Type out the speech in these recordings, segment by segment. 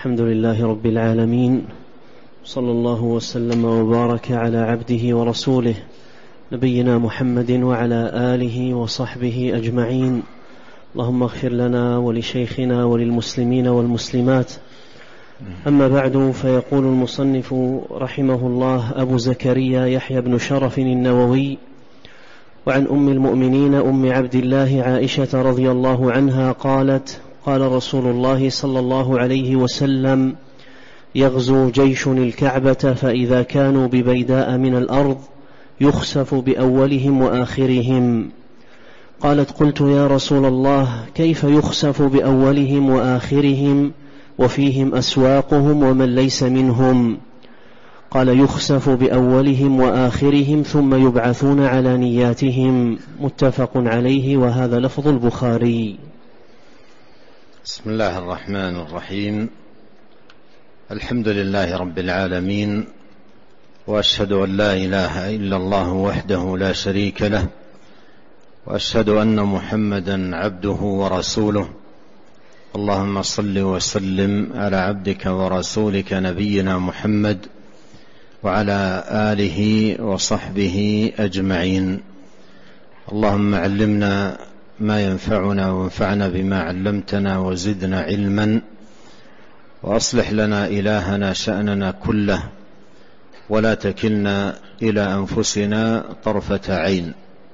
الحمد لله رب العالمين، صلى الله وسلم وبارك على عبده ورسوله نبينا محمد وعلى آله وصحبه أجمعين. اللهم اغفر لنا ولشيخنا وللمسلمين والمسلمات. أما بعد، فيقول المصنف رحمه الله: أبو زكريا يحيى بن شرف النووي. وعن أم المؤمنين أم عبد الله عائشة رضي الله عنها قالت: قال رسول الله صلى الله عليه وسلم: يغزو جيش الكعبة، فإذا كانوا ببيداء من الأرض يخسف بأولهم وآخرهم. قالت: قلت يا رسول الله، كيف يخسف بأولهم وآخرهم وفيهم أسواقهم ومن ليس منهم؟ قال: يخسف بأولهم وآخرهم ثم يبعثون على نياتهم. متفق عليه، وهذا لفظ البخاري. بسم الله الرحمن الرحيم. الحمد لله رب العالمين، وأشهد أن لا إله إلا الله وحده لا شريك له، وأشهد أن محمدا عبده ورسوله. اللهم صل وسلم على عبدك ورسولك نبينا محمد وعلى آله وصحبه أجمعين. اللهم علمنا ما ينفعنا وانفعنا بما علمتنا وزدنا علما، وأصلح لنا إلهنا شأننا كله، ولا تكلنا إلى أنفسنا طرفة عين.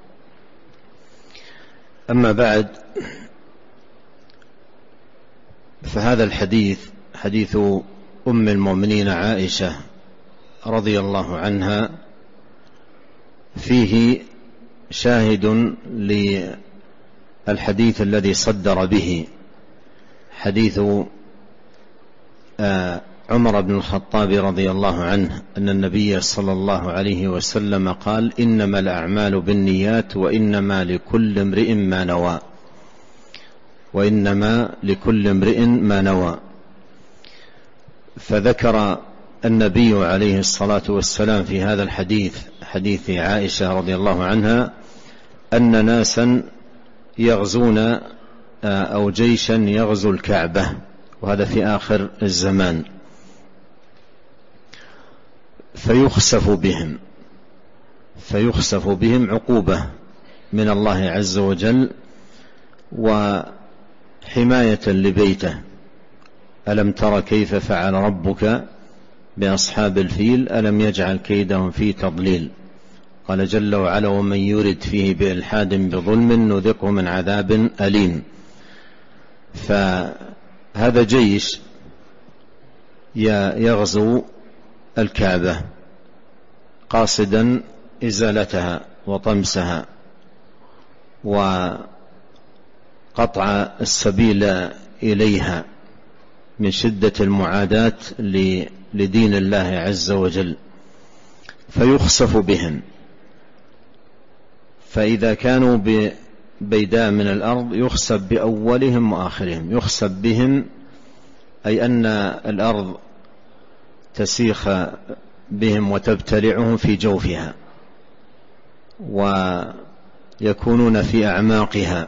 أما بعد، فهذا الحديث حديث أم المؤمنين عائشة رضي الله عنها فيه شاهد للحديث الذي صدر به، حديث عمر بن الخطاب رضي الله عنه أن النبي صلى الله عليه وسلم قال: إنما الأعمال بالنيات وإنما لكل امرئ ما نوى، وإنما لكل امرئ ما نوى. فذكر النبي عليه الصلاة والسلام في هذا الحديث، حديث عائشة رضي الله عنها، أن ناسا يغزون أو جيشا يغزو الكعبة، وهذا في آخر الزمان، فيخسف بهم عقوبة من الله عز وجل وحماية لبيته. ألم تر كيف فعل ربك بأصحاب الفيل ألم يجعل كيدهم في تضليل. قال جل وعلا: ومن يرد فيه بإلحاد بظلم نذقه من عذاب أليم. فهذا جيش يغزو الكعبة قاصدا إزالتها وطمسها وقطع السبيل إليها من شدة المعاداة لدين الله عز وجل، فيخسف بهم. فإذا كانوا ببيداء من الأرض يخسف بأولهم وآخرهم. يخسف بهم أي أن الأرض تسيخ بهم وتبتلعهم في جوفها، ويكونون في أعماقها،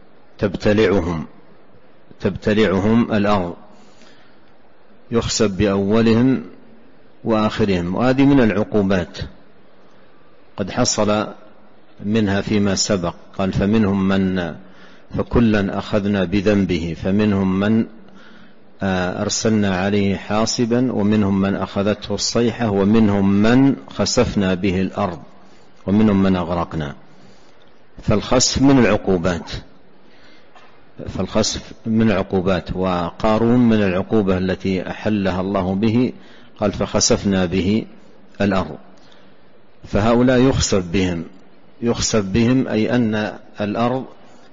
تبتلعهم الأرض. يخسف بأولهم وآخرهم، وهذه من العقوبات قد حصل منها فيما سبق. قال: فكلا أخذنا بذنبه، فمنهم من أرسلنا عليه حاصبا، ومنهم من أخذته الصيحة، ومنهم من خسفنا به الأرض، ومنهم من أغرقنا. فالخسف من العقوبات، وقارون من العقوبة التي أحلها الله به. قال: فخسفنا به الأرض. فهؤلاء يخسف بهم أي أن الأرض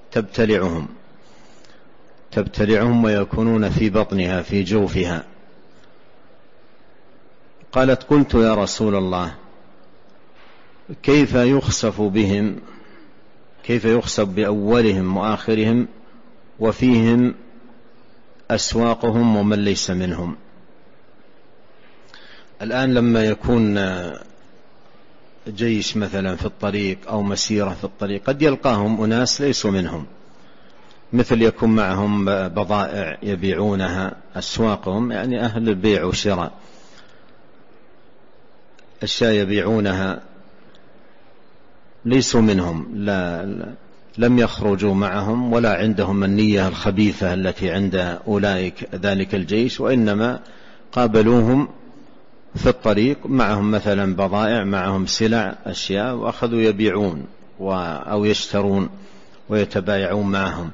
تبتلعهم ويكونون في بطنها، في جوفها. قالت: قلت يا رسول الله، كيف يخسف بهم، كيف يخسف بأولهم وآخرهم وفيهم أسواقهم ومن ليس منهم؟ الآن لما يكون جيش مثلا في الطريق أو مسيرة في الطريق، قد يلقاهم أناس ليسوا منهم، مثل يكون معهم بضائع يبيعونها، أسواقهم يعني أهل البيع والشراء، أشياء يبيعونها ليسوا منهم، لم يخرجوا معهم ولا عندهم النية الخبيثة التي عند أولئك ذلك الجيش، وإنما قابلوهم في الطريق معهم مثلا بضائع، معهم سلع أشياء، وأخذوا يبيعون أو يشترون ويتبايعون معهم.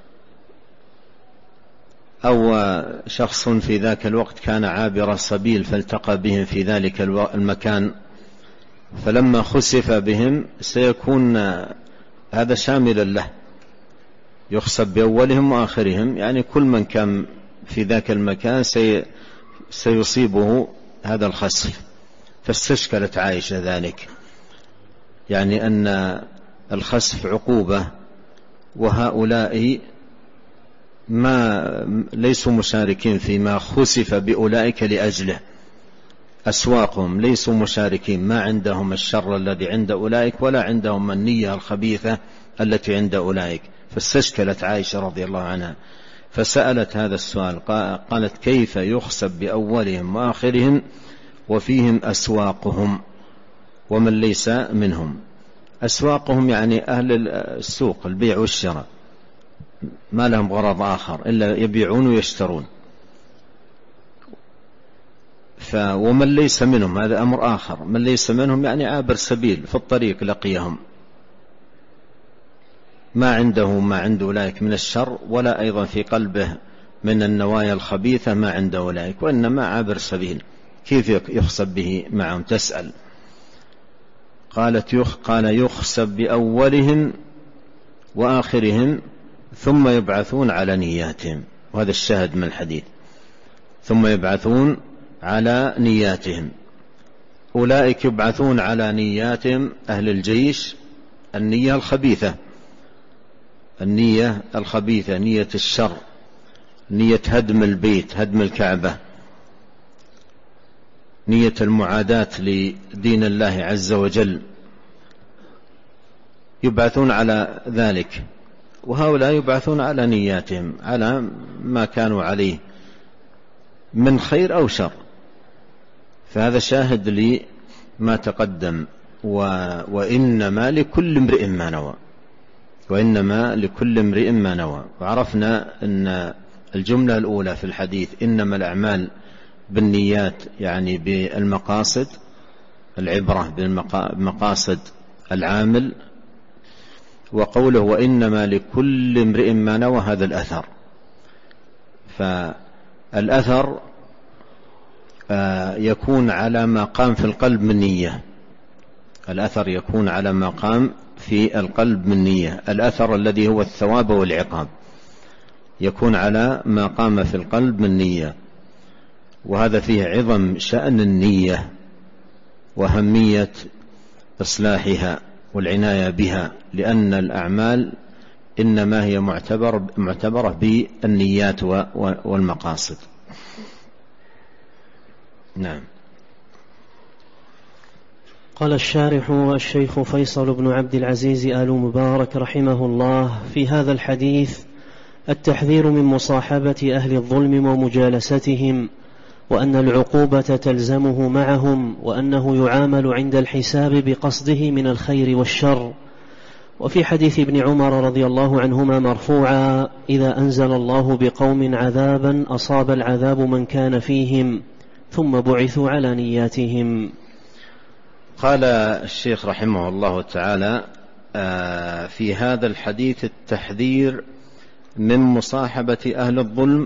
أو شخص في ذاك الوقت كان عابر السبيل فالتقى بهم في ذلك المكان، فلما خسف بهم سيكون هذا شاملا له، يخسف بأولهم وآخرهم، يعني كل من كان في ذاك المكان سيصيبه هذا الخسف. فاستشكلت عائشة ذلك، يعني أن الخسف عقوبة، وهؤلاء ليسوا مشاركين فيما خسف بأولئك لأجله، أسواقهم ليسوا مشاركين، ما عندهم الشر الذي عند أولئك ولا عندهم النية الخبيثة التي عند أولئك. فاستشكلت عائشة رضي الله عنها فسألت هذا السؤال، قالت: كيف يخسف بأولهم وآخرهم وفيهم أسواقهم ومن ليس منهم؟ أسواقهم يعني أهل السوق، البيع والشراء، ما لهم غرض آخر إلا يبيعون ويشترون. ومن ليس منهم هذا أمر آخر، من ليس منهم يعني عابر سبيل في الطريق لقيهم، ما عنده ما عند أولئك من الشر، ولا أيضا في قلبه من النوايا الخبيثة ما عند أولئك، وإنما عابر سبيل، كيف يخسف به معهم؟ تسأل. قال: يخسف بأولهم وآخرهم ثم يبعثون على نياتهم. وهذا الشاهد من الحديث، ثم يبعثون على نياتهم. أولئك يبعثون على نياتهم، أهل الجيش، النية الخبيثة، النية الخبيثة، نية الشر، نية هدم البيت، هدم الكعبة، نية المعاداة لدين الله عز وجل، يبعثون على ذلك. وهؤلاء يبعثون على نياتهم، على ما كانوا عليه من خير أو شر. فهذا شاهد لما تقدم. وإنما لكل امرئ ما نوى، وإنما لكل امرئ ما نوى. وعرفنا أن الجملة الأولى في الحديث إنما الأعمال بالنيات، يعني بالمقاصد، العبرة بمقاصد العامل. وقوله وإنما لكل امرئ ما نوى، هذا الأثر. فالأثر يكون على ما قام في القلب من نية، الأثر يكون على ما قام في القلب من نية. الأثر الذي هو الثواب والعقاب يكون على ما قام في القلب من نية. وهذا فيه عظم شأن النية وأهمية إصلاحها والعناية بها، لأن الأعمال إنما هي معتبرة بالنيات والمقاصد. نعم. قال الشارح الشيخ فيصل بن عبد العزيز آل مبارك رحمه الله: في هذا الحديث التحذير من مصاحبة أهل الظلم ومجالستهم، وأن العقوبة تلزمه معهم، وأنه يعامل عند الحساب بقصده من الخير والشر. وفي حديث ابن عمر رضي الله عنهما مرفوعا: إذا أنزل الله بقوم عذابا أصاب العذاب من كان فيهم ثم بعثوا على نياتهم. قال الشيخ رحمه الله تعالى: في هذا الحديث التحذير من مصاحبة أهل الظلم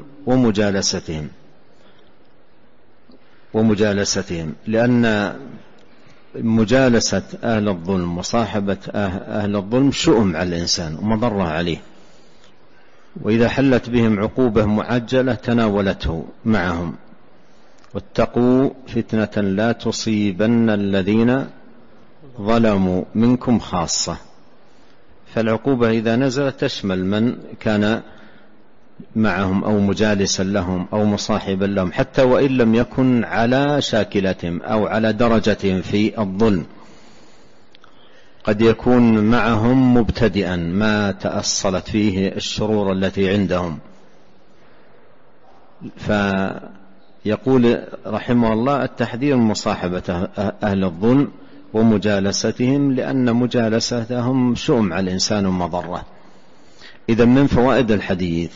ومجالستهم، لأن مجالسة أهل الظلم وصاحبة أهل الظلم شؤم على الإنسان ومضرة عليه، وإذا حلت بهم عقوبة معجلة تناولته معهم. واتقوا فتنة لا تصيبن الذين ظلموا منكم خاصة. فالعقوبة إذا نزلت تشمل من كان معهم أو مجالسا لهم أو مصاحبا لهم، حتى وإن لم يكن على شاكلتهم أو على درجتهم في الظلم. قد يكون معهم مبتدئا ما تأصلت فيه الشرور التي عندهم، فيقول رحمه الله التحذير من مصاحبة أهل الظلم ومجالستهم، لأن مجالستهم شؤم على الإنسان ومضرة. إذا من فوائد الحديث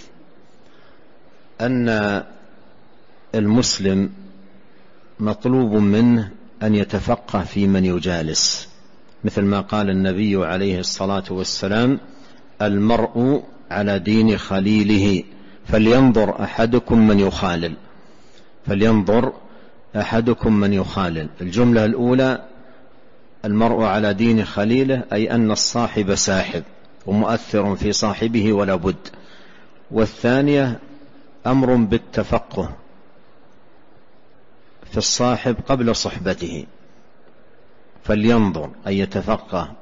أن المسلم مطلوب منه أن يتفقه في من يجالس، مثل ما قال النبي عليه الصلاة والسلام: المرء على دين خليله فلينظر أحدكم من يخالل. فلينظر أحدكم من يخالل. الجملة الأولى المرء على دين خليله، أي أن الصاحب ساحب ومؤثر في صاحبه ولا بد. والثانية أمر بالتفقه في الصاحب قبل صحبته، فلينظر أي يتفقه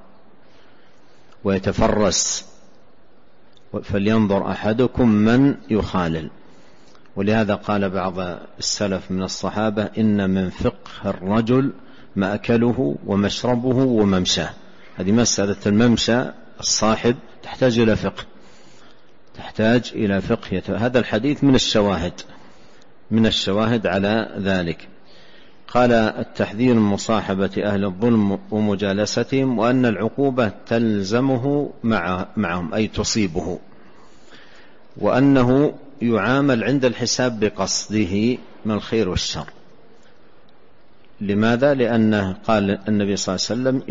ويتفرس. فلينظر أحدكم من يخالل. ولهذا قال بعض السلف من الصحابة: إن من فقه الرجل مأكله ومشربه وممشاه. هذه مسألة الممشى الصاحب تحتاج إلى فقه، تحتاج إلى فقه. هذا الحديث من الشواهد على ذلك. قال: التحذير من مصاحبة أهل الظلم ومجالستهم، وأن العقوبة تلزمه معهم أي تصيبه، وأنه يعامل عند الحساب بقصده من الخير والشر. لماذا؟ لأنه قال النبي صلى الله عليه وسلم: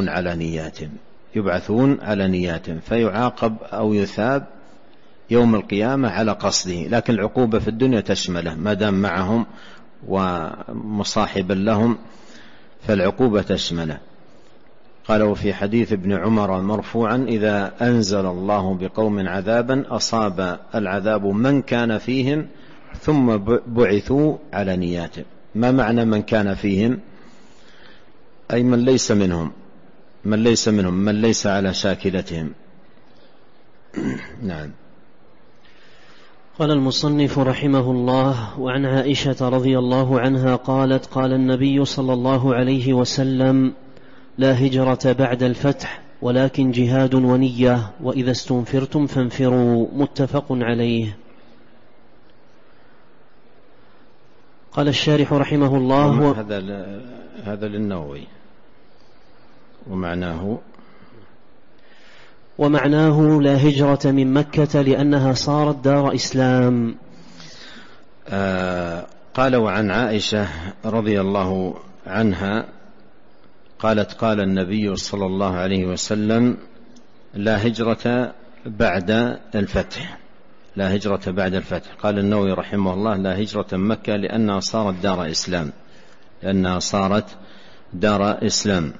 يبعثون على نياتهم فيعاقب أو يثاب يوم القيامة على قصده، لكن العقوبة في الدنيا تشمله ما دام معهم ومصاحبا لهم، فالعقوبة تشمله. قالوا في حديث ابن عمر مرفوعا: إذا أنزل الله بقوم عذابا أصاب العذاب من كان فيهم ثم بعثوا على نياتهم. ما معنى من كان فيهم؟ أي من ليس منهم، من ليس على شاكلتهم. نعم. قال المصنف رحمه الله: وعن عائشة رضي الله عنها قالت: قال النبي صلى الله عليه وسلم: لا هجرة بعد الفتح ولكن جهاد ونية، وإذا استنفرتم فانفروا. متفق عليه. قال الشارح رحمه الله: هذا للنووي. ومعناه لا هجرة من مكة لأنها صارت دار إسلام. قال: وعن عائشة رضي الله عنها قالت: قال النبي صلى الله عليه وسلم: لا هجرة بعد الفتح. لا هجرة بعد الفتح. قال النووي رحمه الله: لا هجرة من مكة لأنها صارت دار إسلام.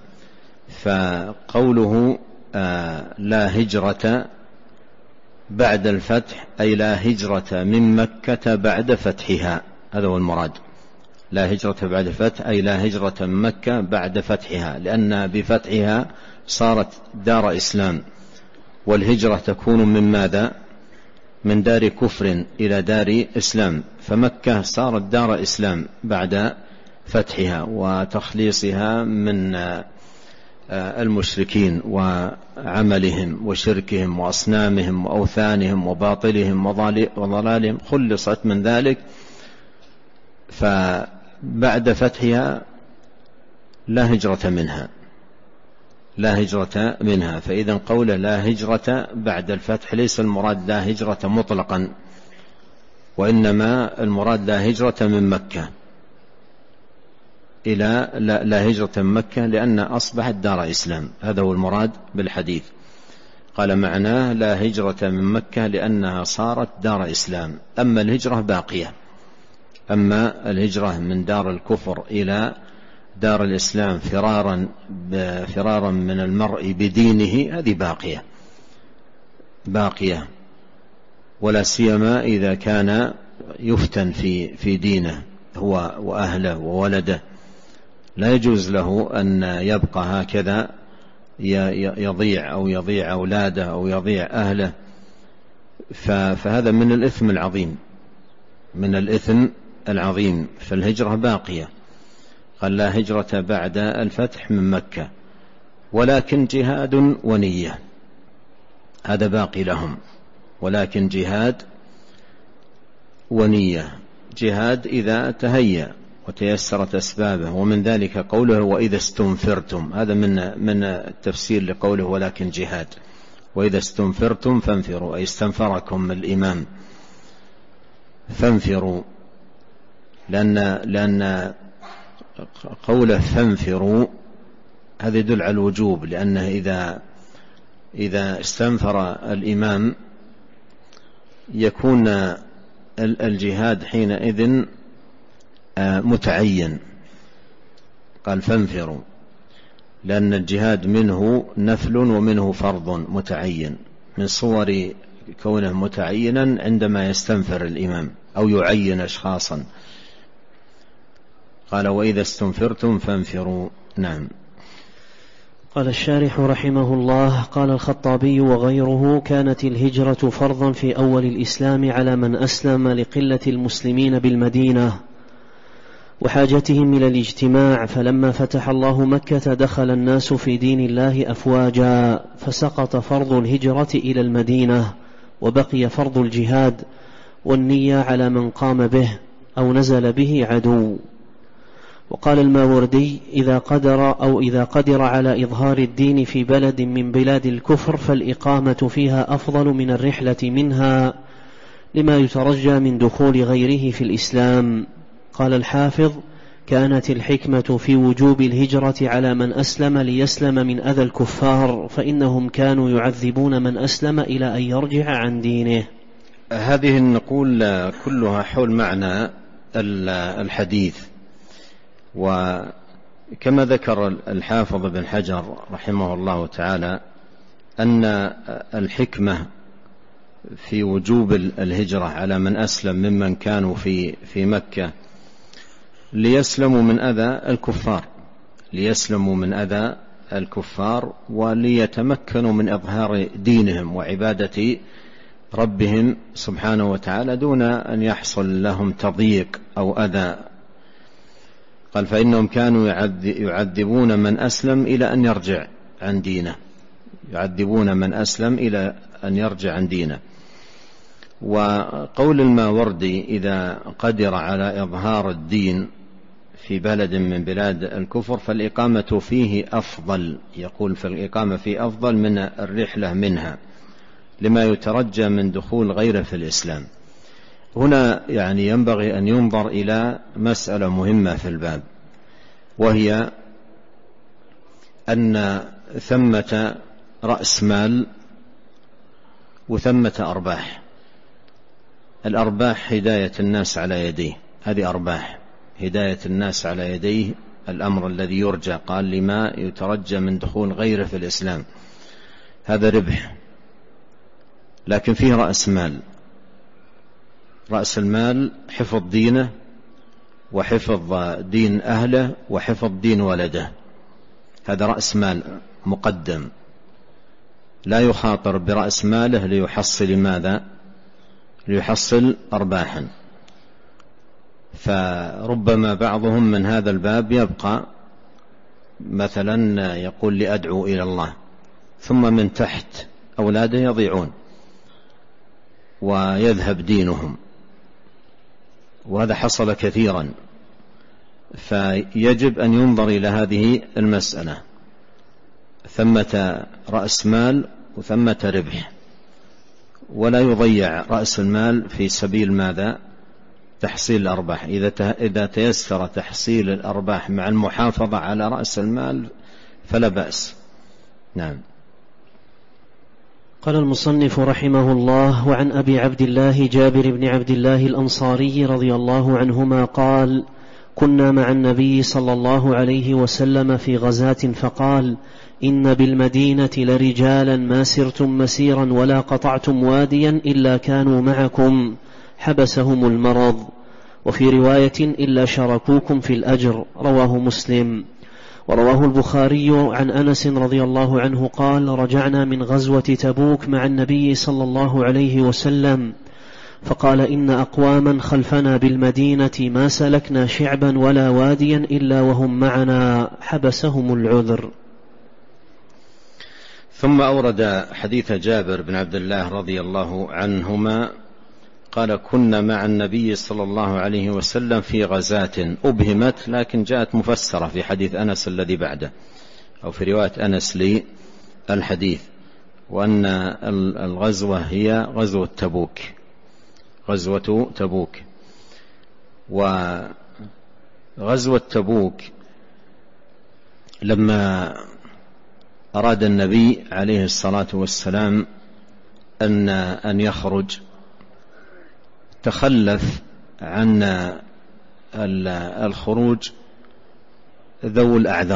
فقوله لا هجرة بعد الفتح أي لا هجرة من مكة بعد فتحها، هذا هو المراد. لا هجرة بعد الفتح أي لا هجرة من مكة بعد فتحها، لأن بفتحها صارت دار إسلام، والهجرة تكون من ماذا؟ من دار كفر إلى دار إسلام. فمكة صارت دار إسلام بعد فتحها وتخليصها من المشركين وعملهم وشركهم وأصنامهم وأوثانهم وباطلهم وضلالهم، خلصت من ذلك. فبعد فتحها لا هجرة منها. فإذا قوله لا هجرة بعد الفتح ليس المراد لا هجرة مطلقا، وإنما المراد لا هجرة من مكة إلى لا هجرة من مكة لأن أصبحت دار إسلام. هذا هو المراد بالحديث. قال: معناه لا هجرة من مكة لأنها صارت دار إسلام. أما الهجرة باقية، أما الهجرة من دار الكفر إلى دار الإسلام فرارا من المرء بدينه، هذه باقية، ولا سيما إذا كان يفتن في دينه هو وأهله وولده. لا يجوز له أن يبقى هكذا يضيع أو يضيع أولاده أو يضيع أهله. فهذا من الإثم العظيم. فالهجرة باقية. قال: لا هجرة بعد الفتح من مكة، ولكن جهاد ونية، هذا باقي لهم، ولكن جهاد ونية. جهاد إذا تهيأ وتيسرت أسبابه، ومن ذلك قوله وإذا استنفرتم، هذا من التفسير لقوله ولكن جهاد. وإذا استنفرتم فانفروا، أي استنفركم الإمام فانفروا، لأن قوله فانفروا هذا يدل على الوجوب، لأنه إذا استنفر الإمام يكون الجهاد حينئذ متعين. قال فانفروا لأن الجهاد منه نفل ومنه فرض متعين، من صور كونه متعينا عندما يستنفر الإمام أو يعين أشخاصا. قال وإذا استنفرتم فانفروا. نعم. قال الشارح رحمه الله: قال الخطابي وغيره: كانت الهجرة فرضا في أول الإسلام على من أسلم لقلة المسلمين بالمدينة وحاجتهم إلى الاجتماع، فلما فتح الله مكة دخل الناس في دين الله أفواجا، فسقط فرض الهجرة إلى المدينة، وبقي فرض الجهاد والنية على من قام به أو نزل به عدو. وقال الماوردي: إذا قدر على إظهار الدين في بلد من بلاد الكفر فالإقامة فيها أفضل من الرحلة منها، لما يترجى من دخول غيره في الإسلام. قال الحافظ: كانت الحكمة في وجوب الهجرة على من أسلم ليسلم من أذى الكفار، فإنهم كانوا يعذبون من أسلم إلى أن يرجع عن دينه. هذه النقول كلها حول معنى الحديث. وكما ذكر الحافظ بن حجر رحمه الله تعالى أن الحكمة في وجوب الهجرة على من أسلم ممن كانوا في مكة ليسلموا من أذى الكفار وليتمكنوا من إظهار دينهم وعبادة ربهم سبحانه وتعالى دون أن يحصل لهم تضييق أو أذى. قال فإنهم كانوا يعذبون من أسلم إلى أن يرجع عن دينه، يعذبون من أسلم إلى أن يرجع عن دينه. وقول الماوردي: إذا قدر على إظهار الدين في بلد من بلاد الكفر فالإقامة فيه أفضل، يقول فالإقامة فيه أفضل من الرحلة منها، لما يترجى من دخول غيره في الإسلام. هنا يعني ينبغي أن ينظر إلى مسألة مهمة في الباب، وهي أن ثمة رأس مال وثمة أرباح. الأرباح هداية الناس على يديه، هذه أرباح هداية الناس على يديه، الأمر الذي يرجى، قال لما يترجى من دخول غيره في الإسلام، هذا ربح. لكن فيه رأس مال، رأس المال حفظ دينه وحفظ دين أهله وحفظ دين ولده، هذا رأس مال مقدم، لا يخاطر برأس ماله ليحصل ماذا؟ ليحصل أرباحا. فربما بعضهم من هذا الباب يبقى مثلا يقول لأدعو إلى الله، ثم من تحت أولاده يضيعون ويذهب دينهم، وهذا حصل كثيرا. فيجب أن ينظر إلى هذه المسألة، ثمة رأس مال وثمة ربح، ولا يضيع رأس المال في سبيل ماذا؟ تحصيل الأرباح. إذا تيسر تحصيل الأرباح مع المحافظة على رأس المال فلا بأس. نعم. قال المصنف رحمه الله: وعن أبي عبد الله جابر بن عبد الله الأنصاري رضي الله عنهما قال: كنا مع النبي صلى الله عليه وسلم في غزاة فقال: إن بالمدينة لرجالا ما سرتم مسيرا ولا قطعتم واديا إلا كانوا معكم، حبسهم المرض، وفي رواية إلا شاركوكم في الأجر، رواه مسلم. ورواه البخاري عن أنس رضي الله عنه قال: رجعنا من غزوة تبوك مع النبي صلى الله عليه وسلم فقال: إن أقواما خلفنا بالمدينة ما سلكنا شعبا ولا واديا إلا وهم معنا، حبسهم العذر. ثم أورد حديث جابر بن عبد الله رضي الله عنهما قال كنا مع النبي صلى الله عليه وسلم في غزاة أبهمت لكن جاءت مفسرة في حديث أنس الذي بعده أو في رواية أنس للحديث، وأن الغزوة هي غزوة تبوك، غزوة تبوك. وغزوة تبوك لما أراد النبي عليه الصلاة والسلام أن يخرج تخلف عن الخروج ذو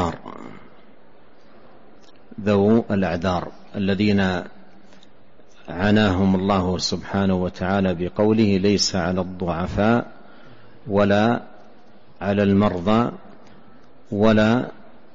الأعذار الذين عناهم الله سبحانه وتعالى بقوله ليس على الضعفاء ولا على المرضى ولا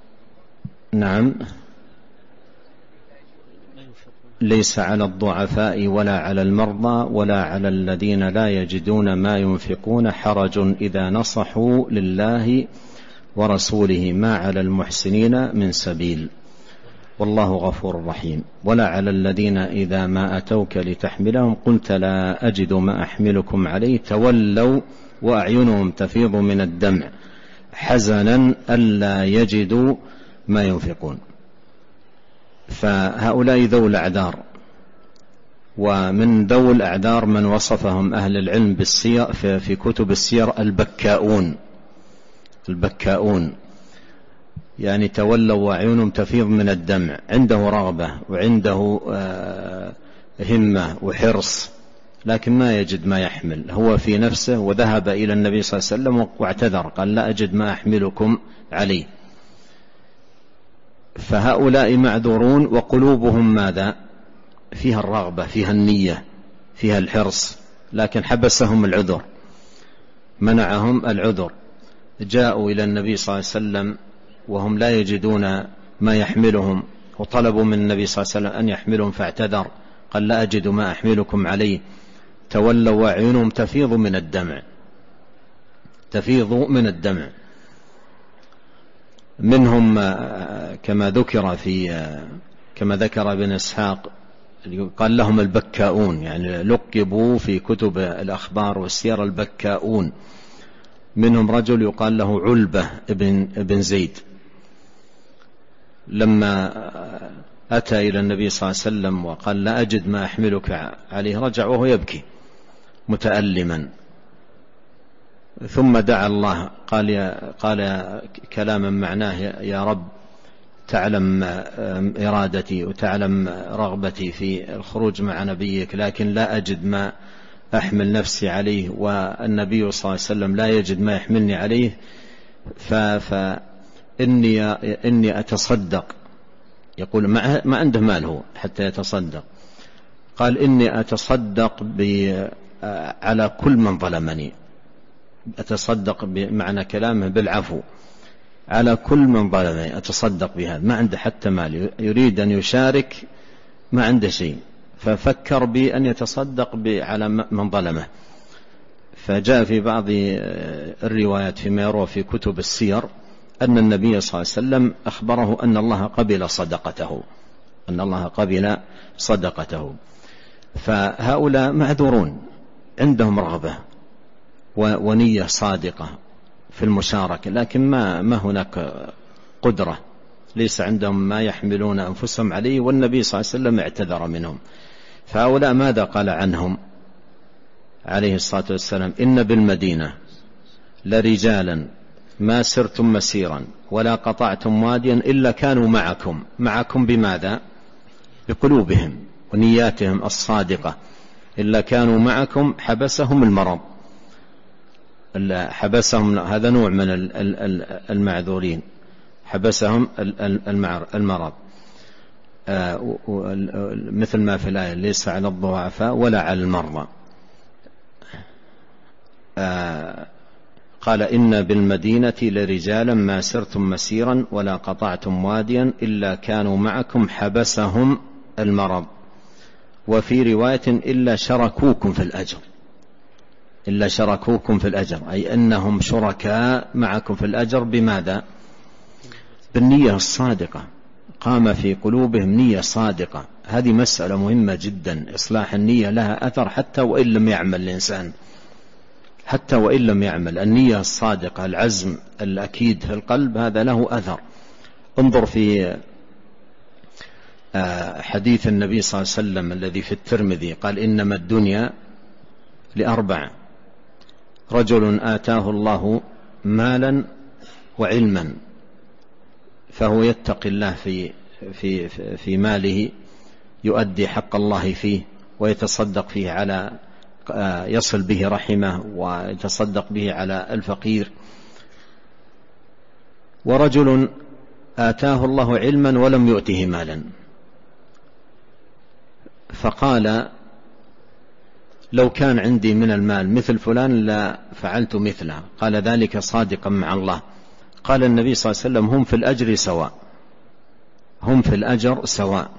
ليس على الضعفاء ولا على المرضى ولا على الذين لا يجدون ما ينفقون حرج إذا نصحوا لله ورسوله ما على المحسنين من سبيل والله غفور رحيم، ولا على الذين إذا ما أتوك لتحملهم قلت لا أجد ما أحملكم عليه تولوا وأعينهم تفيض من الدمع حزنا ألا يجدوا ما ينفقون. فهؤلاء ذو الأعذار، ومن ذو الأعذار من وصفهم أهل العلم بالسير في كتب السير البكاؤون، يعني تولوا وعيونهم تفيض من الدمع، عنده رغبة وعنده همة وحرص لكن ما يجد ما يحمل هو في نفسه، وذهب إلى النبي صلى الله عليه وسلم واعتذر قال لا أجد ما أحملكم عليه. فهؤلاء معذورون وقلوبهم ماذا؟ فيها الرغبة، فيها النية، فيها الحرص، لكن حبسهم العذر، منعهم العذر. جاءوا إلى النبي صلى الله عليه وسلم وهم لا يجدون ما يحملهم، وطلبوا من النبي صلى الله عليه وسلم أن يحملهم فاعتذر قال لا أجد ما أحملكم عليه تولوا وأعينهم تفيض من الدمع. منهم كما ذكر ابن إسحاق قال لهم البكاؤون، يعني لقبوا في كتب الأخبار والسير البكاؤون. منهم رجل يقال له علبة ابن زيد، لما أتى إلى النبي صلى الله عليه وسلم وقال لا أجد ما أحملك عليه رجع وهو يبكي متألما، ثم دعا الله قال كلاما معناه يا رب تعلم إرادتي وتعلم رغبتي في الخروج مع نبيك، لكن لا أجد ما أحمل نفسي عليه والنبي صلى الله عليه وسلم لا يجد ما يحملني عليه، فإني أتصدق. يقول ما عنده مال هو حتى يتصدق، قال إني أتصدق على كل من ظلمني، أتصدق بمعنى كلامه بالعفو على كل من ظلمني، أتصدق بهذا. ما عنده حتى مال، يريد أن يشارك ما عنده شيء، ففكر بأن يتصدق على من ظلمه. فجاء في بعض الروايات فيما يروى في كتب السير أن النبي صلى الله عليه وسلم أخبره أن الله قبل صدقته. فهؤلاء معذورون، عندهم رغبة ونية صادقة في المشاركة، لكن ما هناك قدرة، ليس عندهم ما يحملون أنفسهم عليه، والنبي صلى الله عليه وسلم اعتذر منهم. فهؤلاء ماذا قال عنهم عليه الصلاة والسلام؟ إن بالمدينة لرجالا ما سرتم مسيرا ولا قطعتم واديا إلا كانوا معكم بماذا؟ بقلوبهم ونياتهم الصادقة، إلا كانوا معكم حبسهم المرض، حبسهم، هذا نوع من المعذورين، حبسهم المرض، مثل ما في الآية ليس على الضعفاء ولا على المرضى. قال إن بالمدينة لرجالا ما سرتم مسيرا ولا قطعتم واديا إلا كانوا معكم حبسهم المرض. وفي رواية إلا شركوكم في الأجر، أي أنهم شركاء معكم في الأجر. بماذا؟ بالنية الصادقة، قام في قلوبهم نية صادقة. هذه مسألة مهمة جدا، إصلاح النية لها أثر حتى وإن لم يعمل الإنسان، حتى وإن لم يعمل. النية الصادقة، العزم الأكيد في القلب، هذا له أثر. انظر في حديث النبي صلى الله عليه وسلم الذي في الترمذي، قال إنما الدنيا لأربع: رجل آتاه الله مالا وعلما فهو يتقي الله في ماله، يؤدي حق الله فيه ويتصدق فيه على يصل به رحمه ويتصدق به على الفقير. ورجل آتاه الله علما ولم يؤته مالا فقال لو كان عندي من المال مثل فلان لا فعلت مثله، قال ذلك صادقا مع الله. قال النبي صلى الله عليه وسلم هم في الأجر سواء، هم في الأجر سواء.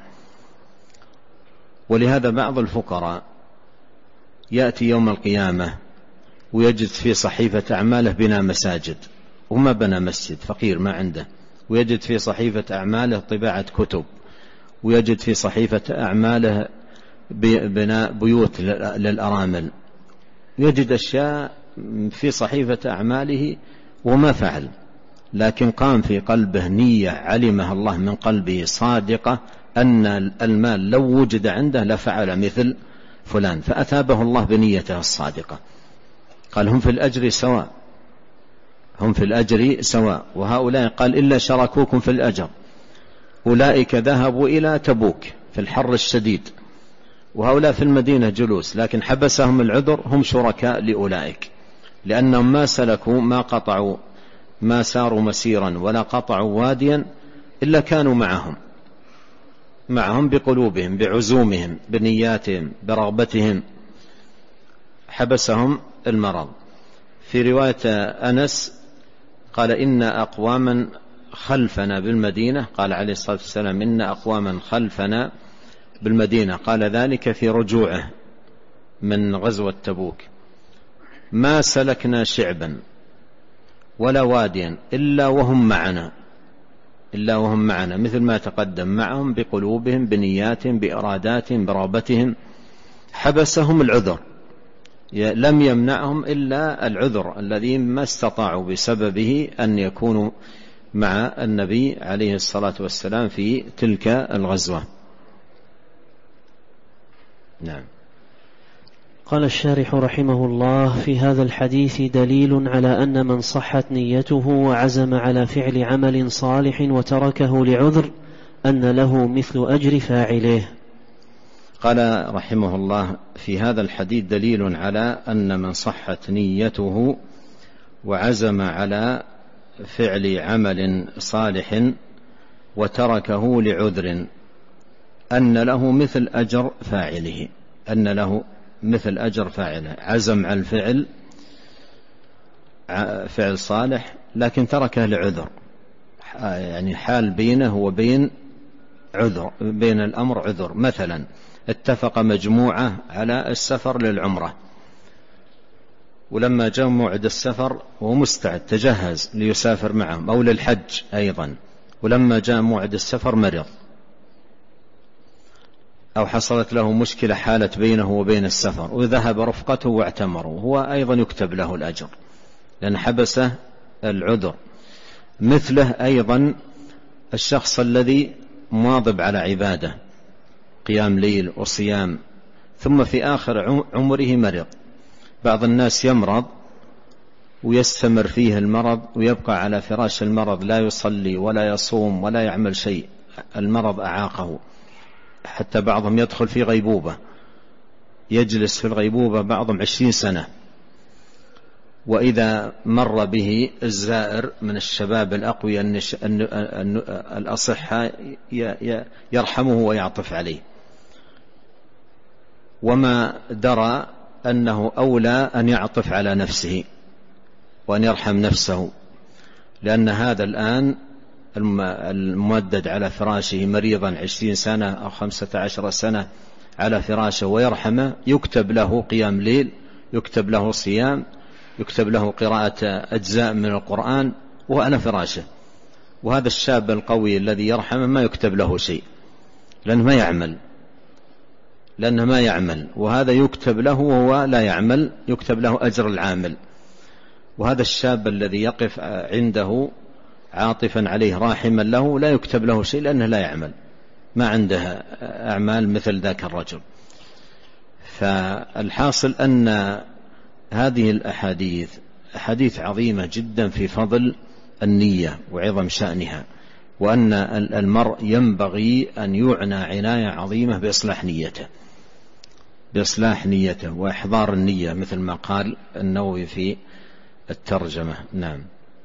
ولهذا بعض الفقراء يأتي يوم القيامة ويجد في صحيفة أعماله بناء مساجد، وما بنى مسجد، فقير ما عنده، ويجد في صحيفة أعماله طباعة كتب، ويجد في صحيفة أعماله بناء بيوت للأرامل، يجد أشياء في صحيفة أعماله وما فعل، لكن قام في قلبه نية علمها الله من قلبه صادقة أن المال لو وجد عنده لفعل مثل فلان، فأثابه الله بنيته الصادقة. قال هم في الأجر سواء، هم في الأجر سواء. وهؤلاء قال إلا شركوكم في الأجر، أولئك ذهبوا إلى تبوك في الحر الشديد، وهؤلاء في المدينة جلوس، لكن حبسهم العذر، هم شركاء لأولئك، لأنهم ما سلكوا، ما قطعوا، ما ساروا مسيرا ولا قطعوا واديا إلا كانوا معهم بقلوبهم، بعزومهم، بنياتهم، برغبتهم، حبسهم المرض. في رواية أنس قال إن أقواما خلفنا بالمدينة، قال عليه الصلاة والسلام إن أقواما خلفنا بالمدينة، قال ذلك في رجوعه من غزوة تبوك، ما سلكنا شعبا ولا واديا إلا وهم معنا، إلا وهم معنا، مثل ما تقدم، معهم بقلوبهم، بنياتهم، بإراداتهم، برغبتهم، حبسهم العذر، لم يمنعهم إلا العذر الذي ما استطاعوا بسببه أن يكونوا مع النبي عليه الصلاة والسلام في تلك الغزوة. نعم. قال الشارح رحمه الله: في هذا الحديث دليل على أن من صحت نيته وعزم على فعل عمل صالح وتركه لعذر أن له مثل أجر فاعله. قال رحمه الله: في هذا الحديث دليل على أن من صحت نيته وعزم على فعل عمل صالح وتركه لعذر أن له مثل أجر فاعله، أن له مثل أجر فاعله. عزم على الفعل، فعل صالح، لكن تركه لعذر، يعني حال بينه وبين عذر، بين الأمر عذر. مثلا اتفق مجموعة على السفر للعمرة، ولما جاء موعد السفر وهو مستعد تجهز ليسافر معهم، أو للحج أيضا، ولما جاء موعد السفر مرض أو حصلت له مشكلة حالت بينه وبين السفر، وذهب رفقته واعتمروا، هو أيضا يكتب له الأجر لأن حبسه العذر. مثله أيضا الشخص الذي مواظب على عبادة، قيام ليل وصيام، ثم في آخر عمره مرض. بعض الناس يمرض ويستمر فيه المرض ويبقى على فراش المرض، لا يصلي ولا يصوم ولا يعمل شيء، المرض أعاقه، حتى بعضهم يدخل في غيبوبة، يجلس في الغيبوبة بعضهم 20 سنة. وإذا مر به الزائر من الشباب الأقوياء الأصحاء يرحمه ويعطف عليه، وما درى أنه أولى أن يعطف على نفسه وأن يرحم نفسه، لأن هذا الآن الممدد على فراشه مريضا 20 سنة أو 15 سنة على فراشه ويرحمه، يكتب له قيام ليل، يكتب له صيام، يكتب له قراءة أجزاء من القرآن وهو على فراشه، وهذا الشاب القوي الذي يرحمه ما يكتب له شيء لأنه ما يعمل، وهذا يكتب له وهو لا يعمل، يكتب له أجر العامل. وهذا الشاب الذي يقف عنده عاطفا عليه راحما له لا يكتب له شيء لأنه لا يعمل، ما عنده أعمال مثل ذاك الرجل. فالحاصل أن هذه الأحاديث أحاديث عظيمة جدا في فضل النية وعظم شأنها، وأن المرء ينبغي أن يعنى عناية عظيمة بإصلاح نيته وإحضار النية مثل ما قال النووي في الترجمة. نعم.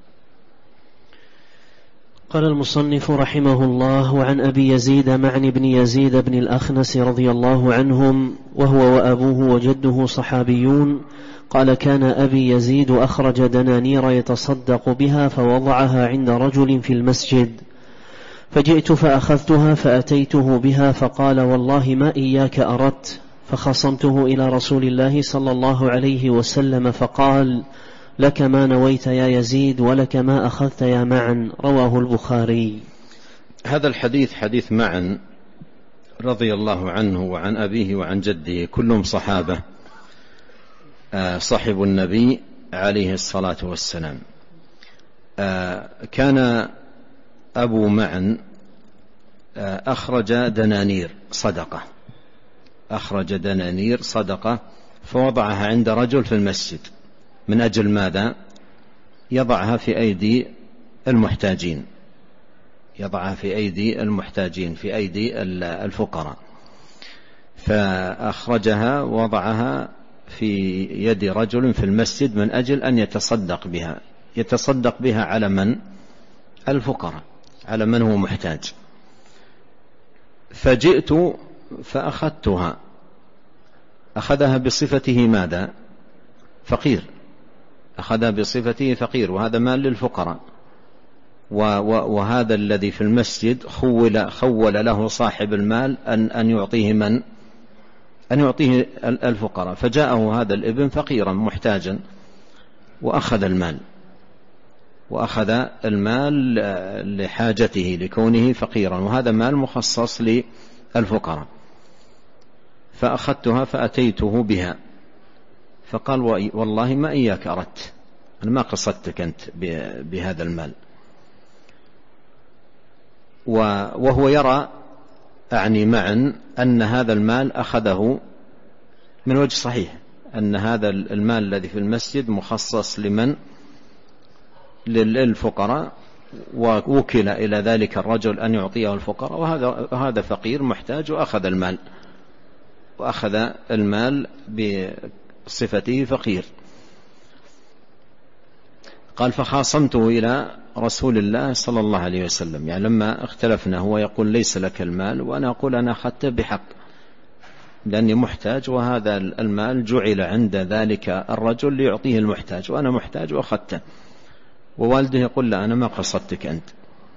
قال المصنف رحمه الله: وعن أبي يزيد معن بن يزيد بن الأخنس رضي الله عنهم، وهو وأبوه وجده صحابيون، قال: كان أبي يزيد أخرج دنانير يتصدق بها فوضعها عند رجل في المسجد، فجئت فأخذتها فأتيته بها فقال: والله ما إياك أردت. فخصمته إلى رسول الله صلى الله عليه وسلم فقال: لك ما نويت يا يزيد ولك ما أخذت يا معن. رواه البخاري. هذا الحديث حديث معن رضي الله عنه وعن أبيه وعن جده، كلهم صحابة صحب النبي عليه الصلاة والسلام. كان أبو معن أخرج دنانير صدقة فوضعها عند رجل في المسجد. من أجل ماذا؟ يضعها في أيدي المحتاجين، في أيدي الفقراء. فأخرجها وضعها في يد رجل في المسجد من أجل أن يتصدق بها على من؟ الفقراء، على من هو محتاج. فجئت فأخذتها، أخذها بصفته ماذا؟ فقير، أخذها بصفته فقير، وهذا مال للفقراء. وهذا الذي في المسجد خول له صاحب المال أن يعطيه من؟ أن يعطيه الفقراء. فجاءه هذا الابن فقيرا محتاجا وأخذ المال لحاجته لكونه فقيرا، وهذا مال مخصص للفقراء. فأخذتها فأتيته بها فقال: والله ما إياك أردت، أنا ما قصدتك أنت بهذا المال. وهو يرى أعني معا أن هذا المال أخذه من وجه صحيح، أن هذا المال الذي في المسجد مخصص لمن؟ للفقراء، ووكل إلى ذلك الرجل أن يعطيه الفقراء، وهذا فقير محتاج وأخذ المال بصفته فقير. قال: فخاصمته إلى رسول الله صلى الله عليه وسلم، يعني لما اختلفنا، هو يقول ليس لك المال وأنا أقول أنا أخذته بحق لأني محتاج، وهذا المال جعل عند ذلك الرجل ليعطيه المحتاج، وأنا محتاج وأخذته. ووالده يقول: لا، أنا ما قصدتك أنت،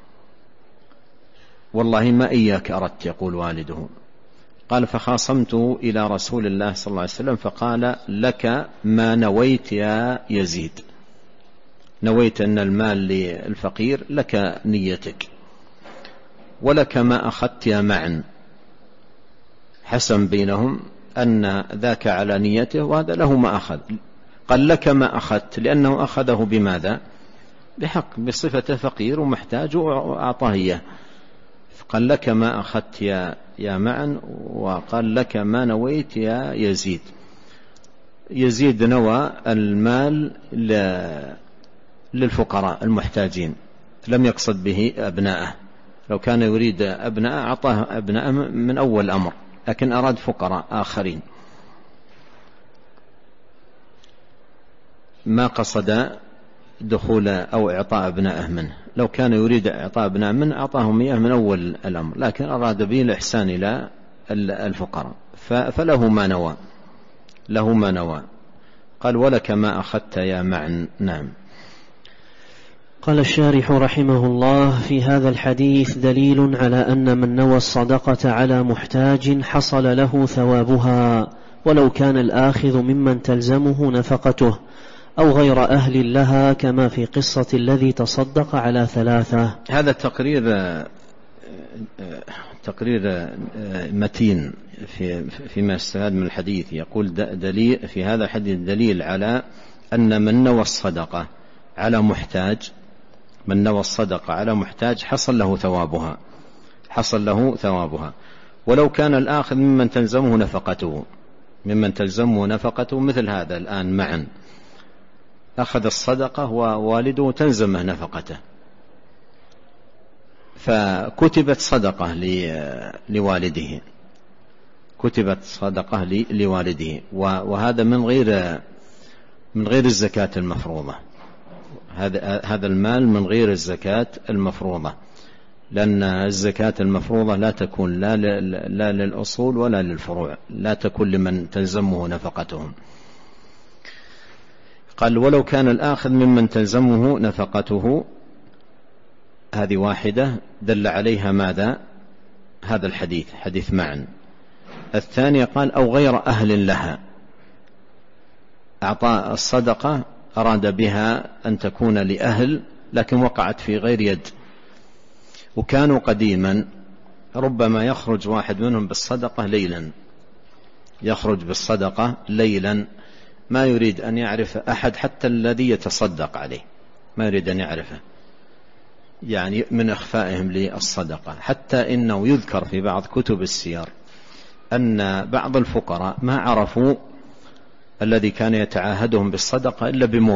والله ما إياك أردت، يقول والده. قال: فخاصمت إلى رسول الله صلى الله عليه وسلم فقال: لك ما نويت يا يزيد، نويت أن المال للفقير، لك نيتك، ولك ما أخذت يا معن. حسم بينهم أن ذاك على نيته وهذا له ما أخذ. قال: لك ما أخذت، لأنه أخذه بماذا؟ بحق، بصفة فقير ومحتاج وأعطاه إياه. قال: لك ما أخذت يا معن، وقال: لك ما نويت يا يزيد. يزيد نوى المال للفقراء المحتاجين، لم يقصد به أبناءه. لو كان يريد أبناءه أعطاه أبناءه من أول الأمر، لكن أراد فقراء آخرين، ما قصد دخول أو إعطاء أبنائه منه. لو كان يريد إعطاء أبنائه منه أعطاهم إياه من أول الأمر، لكن أراد به الإحسان إلى الفقراء، فله ما نوى. قال: ولك ما أخذت يا معن. نعم. قال الشارح رحمه الله: في هذا الحديث دليل على أن من نوى الصدقة على محتاج حصل له ثوابها، ولو كان الآخذ ممن تلزمه نفقته، أو غير أهل لها كما في قصة الذي تصدق على 3. هذا تقرير متين فيما استفاد من الحديث. يقول دليل في هذا الحديث دليل على أن من نوى الصدقة على محتاج حصل له ثوابها ولو كان الآخذ ممن تلزمه نفقته مثل هذا الآن معا أخذ الصدقة ووالده تلزمه نفقته، فكتبت صدقة لوالده، وهذا من غير الزكاة المفروضة. هذا المال من غير الزكاة المفروضة، لأن الزكاة المفروضة لا تكون لا للأصول ولا للفروع، لا تكون لمن تلزمه نفقتهم. قال ولو كان الآخذ ممن تلزمه نفقته، هذه واحدة دل عليها ماذا؟ هذا الحديث، حديث معا. الثانية قال أو غير أهل لها، أعطى الصدقة أراد بها أن تكون لأهل لكن وقعت في غير يد، وكانوا قديما ربما يخرج واحد منهم بالصدقة ليلا، ما يريد أن يعرف أحد حتى الذي يتصدق عليه، ما يريد أن يعرفه، يعني من إخفائهم للصدقة. حتى إنه يذكر في بعض كتب السير أن بعض الفقراء ما عرفوا الذي كان يتعاهدهم بالصدقة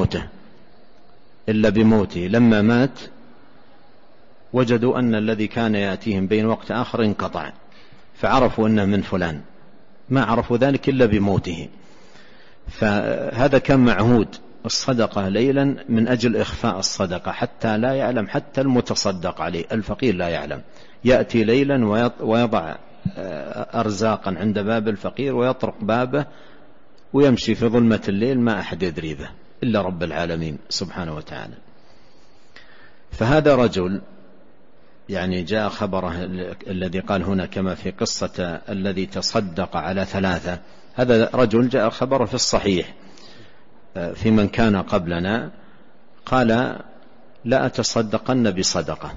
إلا بموته، لما مات وجدوا أن الذي كان يأتيهم بين وقت آخر انقطع، فعرفوا أنه من فلان، ما عرفوا ذلك إلا بموته. فهذا كان معهود الصدقة ليلا من أجل إخفاء الصدقة حتى لا يعلم حتى المتصدق عليه، الفقير لا يعلم، يأتي ليلا ويضع أرزاقا عند باب الفقير ويطرق بابه ويمشي في ظلمة الليل، ما أحد يدري به إلا رب العالمين سبحانه وتعالى. فهذا رجل يعني جاء خبره الذي قال هنا كما في قصة الذي تصدق على 3، هذا رجل جاء خبره في الصحيح في من كان قبلنا، قال لا أتصدقن بصدقة،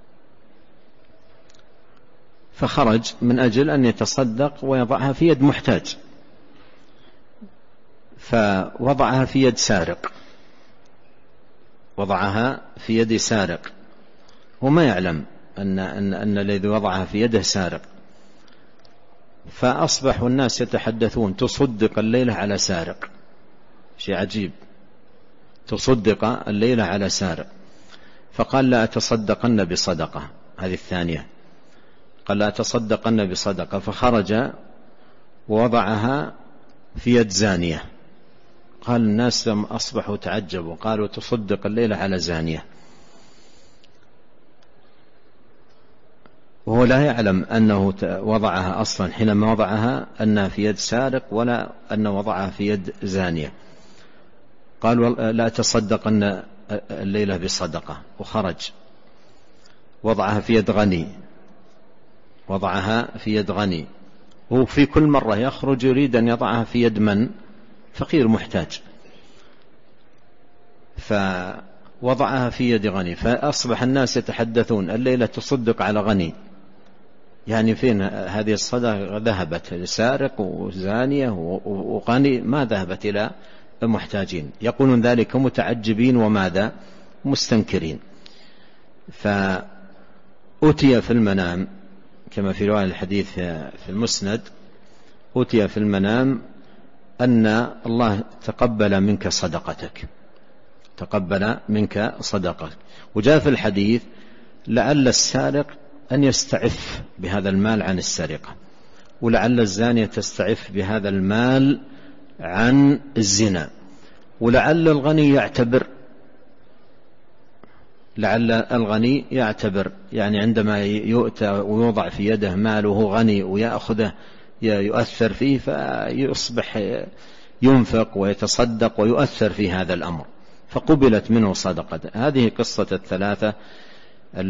فخرج من أجل أن يتصدق ويضعها في يد محتاج، فوضعها في يد سارق، وضعها في يد سارق وما يعلم أن الذي وضعها في يده سارق. فأصبح الناس يتحدثون تصدق الليلة على سارق، شيء عجيب، تصدق الليلة على سارق. فقال لا أتصدقن بصدقة، هذه الثانية، قال لا أتصدقن بصدقة، فخرج ووضعها في يد زانية. قال الناس لم أصبحوا تعجبوا، قالوا تصدق الليلة على زانية، وهو لا يعلم أنه وضعها أصلا حينما وضعها أنها في يد سارق ولا أنه وضعها في يد زانية. قالوا لا تصدقن الليلة بصدقة، وخرج وضعها في يد غني، وفي كل مرة يخرج يريد أن يضعها في يد من؟ فقير محتاج، فوضعها في يد غني. فأصبح الناس يتحدثون الليلة تصدق على غني، يعني فين هذه الصدقة؟ ذهبت لسارق وزانية وغني، ما ذهبت إلى المحتاجين. يقولون ذلك متعجبين وماذا؟ مستنكرين. فأتي في المنام كما في رواية الحديث في المسند، أتي في المنام أن الله تقبل منك صدقتك. وجاء في الحديث لعل السارق أن يستعف بهذا المال عن السرقة، ولعل الزانية تستعف بهذا المال عن الزنا، ولعل الغني يعتبر يعني عندما يؤتى ويوضع في يده ماله غني ويأخذه يؤثر فيه، فيصبح ينفق ويتصدق ويؤثر في هذا الأمر، فقبلت منه صدقة. هذه قصة 3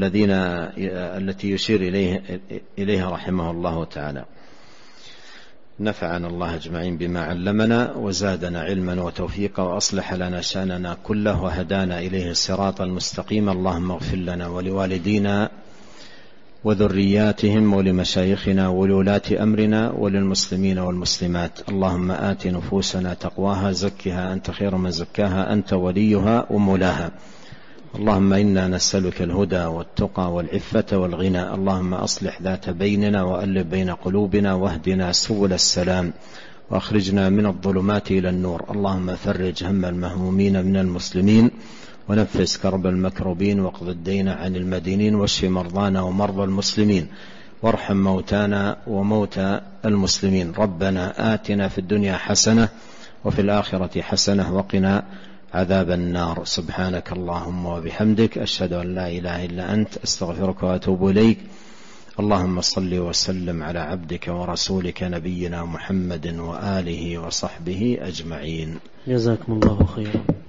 التي يشير إليها رحمه الله تعالى. نفعنا الله أجمعين بما علمنا وزادنا علما وتوفيقا وأصلح لنا شأننا كله وهدانا إليه الصراط المستقيم. اللهم اغفر لنا ولوالدينا وذرياتهم ولمشايخنا ولولاة أمرنا وللمسلمين والمسلمات. اللهم آت نفوسنا تقواها زكها أنت خير من زكاها أنت وليها ومولاها. اللهم إنا نسألك الهدى والتقى والعفة والغنى. اللهم أصلح ذات بيننا وألف بين قلوبنا واهدنا سبل السلام وأخرجنا من الظلمات إلى النور. اللهم فرج هم المهمومين من المسلمين ونفس كرب المكروبين واقض الدين عن المدينين واشف مرضانا ومرضى المسلمين وارحم موتانا وموتى المسلمين. ربنا آتنا في الدنيا حسنة وفي الآخرة حسنة وقنا عذاب النار. سبحانك اللهم وبحمدك أشهد أن لا إله إلا أنت أستغفرك وأتوب إليك. اللهم صل وسلم على عبدك ورسولك نبينا محمد وآله وصحبه أجمعين. جزاكم الله خيرا.